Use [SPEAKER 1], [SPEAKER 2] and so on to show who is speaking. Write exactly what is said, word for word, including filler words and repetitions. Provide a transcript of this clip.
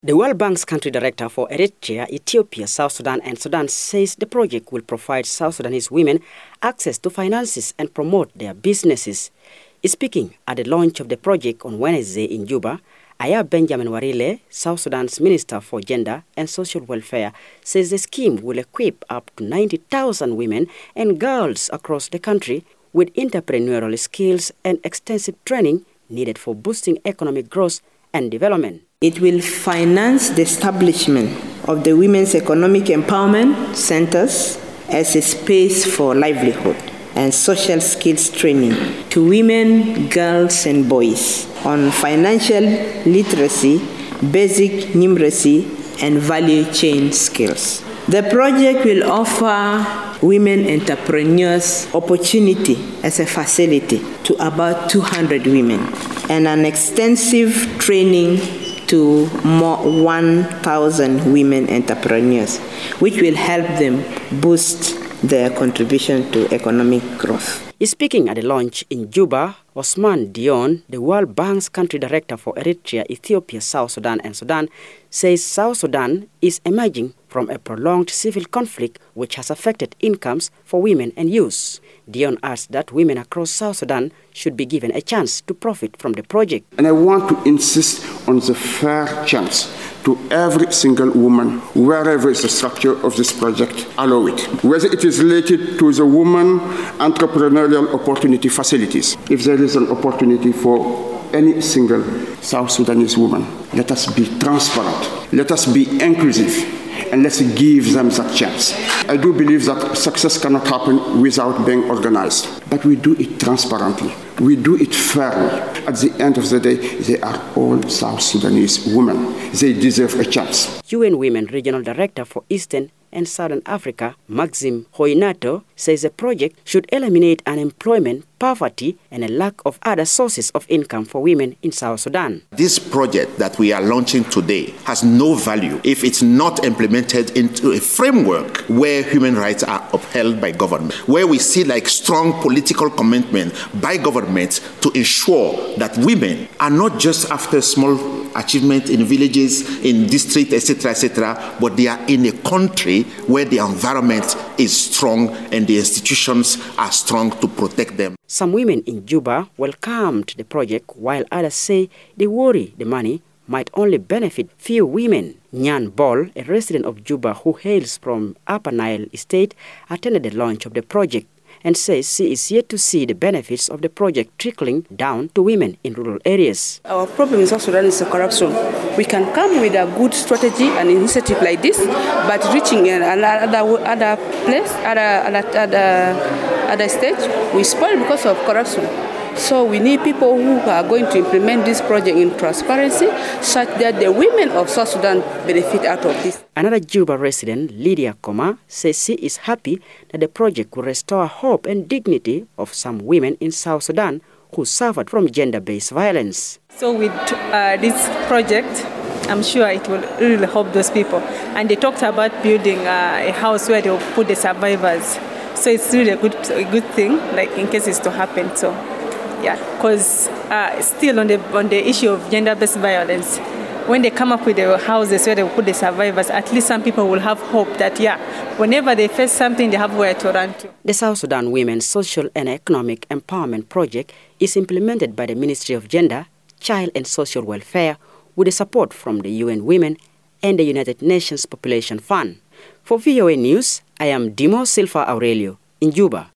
[SPEAKER 1] The World Bank's country director for Eritrea, Ethiopia, South Sudan and Sudan says the project will provide South Sudanese women access to finances and promote their businesses. Speaking at the launch of the project on Wednesday in Juba, Aya Benjamin Warile, South Sudan's Minister for Gender and Social Welfare, says the scheme will equip up to ninety thousand women and girls across the country with entrepreneurial skills and extensive training needed for boosting economic growth and development.
[SPEAKER 2] It will finance the establishment of the Women's Economic Empowerment Centers as a space for livelihood and social skills training to women, girls, and boys on financial literacy, basic numeracy, and value chain skills. The project will offer women entrepreneurs opportunity as a facility to about two hundred women and an extensive training to more one thousand women entrepreneurs, which will help them boost their contribution to economic growth.
[SPEAKER 1] Speaking at the launch in Juba, Osman Dion, the World Bank's country director for Eritrea, Ethiopia, South Sudan and Sudan, says South Sudan is emerging from a prolonged civil conflict which has affected incomes for women and youth. Dion adds that women across South Sudan should be given a chance to profit from the project.
[SPEAKER 3] And I want to insist on the fair chance to every single woman, wherever is the structure of this project, allow it. Whether it is related to the woman entrepreneurial opportunity facilities. If there is an opportunity for any single South Sudanese woman, let us be transparent, let us be inclusive, and let's give them that chance. I do believe that success cannot happen without being organized, but we do it transparently. We do it fairly. At the end of the day, they are all South Sudanese women. They deserve a chance.
[SPEAKER 1] U N Women Regional Director for Eastern and Southern Africa, Maxim Hoinato, says the project should eliminate unemployment, poverty, and a lack of other sources of income for women in South Sudan.
[SPEAKER 4] This project that we are launching today has no value if it's not implemented into a framework where human rights are upheld by government, where we see like strong political commitment by governments to ensure that women are not just after small achievement in villages, in districts, et cetera, et cetera, but they are in a country where the environment is strong and the institutions are strong to protect them.
[SPEAKER 1] Some women in Juba welcomed the project, while others say they worry the money might only benefit few women. Nyan Bol, a resident of Juba who hails from Upper Nile State, attended the launch of the project and says she is yet to see the benefits of the project trickling down to women in rural areas.
[SPEAKER 5] Our problem in South Sudan is the corruption. We can come with a good strategy and initiative like this, but reaching another other place, other other other, other stage, we spoil because of corruption. So we need people who are going to implement this project in transparency, such that the women of South Sudan benefit out of this.
[SPEAKER 1] Another Juba resident, Lydia Koma, says she is happy that the project will restore hope and dignity of some women in South Sudan who suffered from gender-based violence.
[SPEAKER 6] So with uh, this project, I'm sure it will really help those people. And they talked about building uh, a house where they will put the survivors. So it's really a good, a good thing, like in case it's to happen. So. Yeah, because uh, still on the on the issue of gender-based violence, when they come up with the houses where they will put the survivors, at least some people will have hope that, yeah, whenever they face something, they have where to run to.
[SPEAKER 1] The South Sudan Women's Social and Economic Empowerment Project is implemented by the Ministry of Gender, Child and Social Welfare with the support from the U N Women and the United Nations Population Fund. For V O A News, I am Dimo Silva Aurelio in Juba.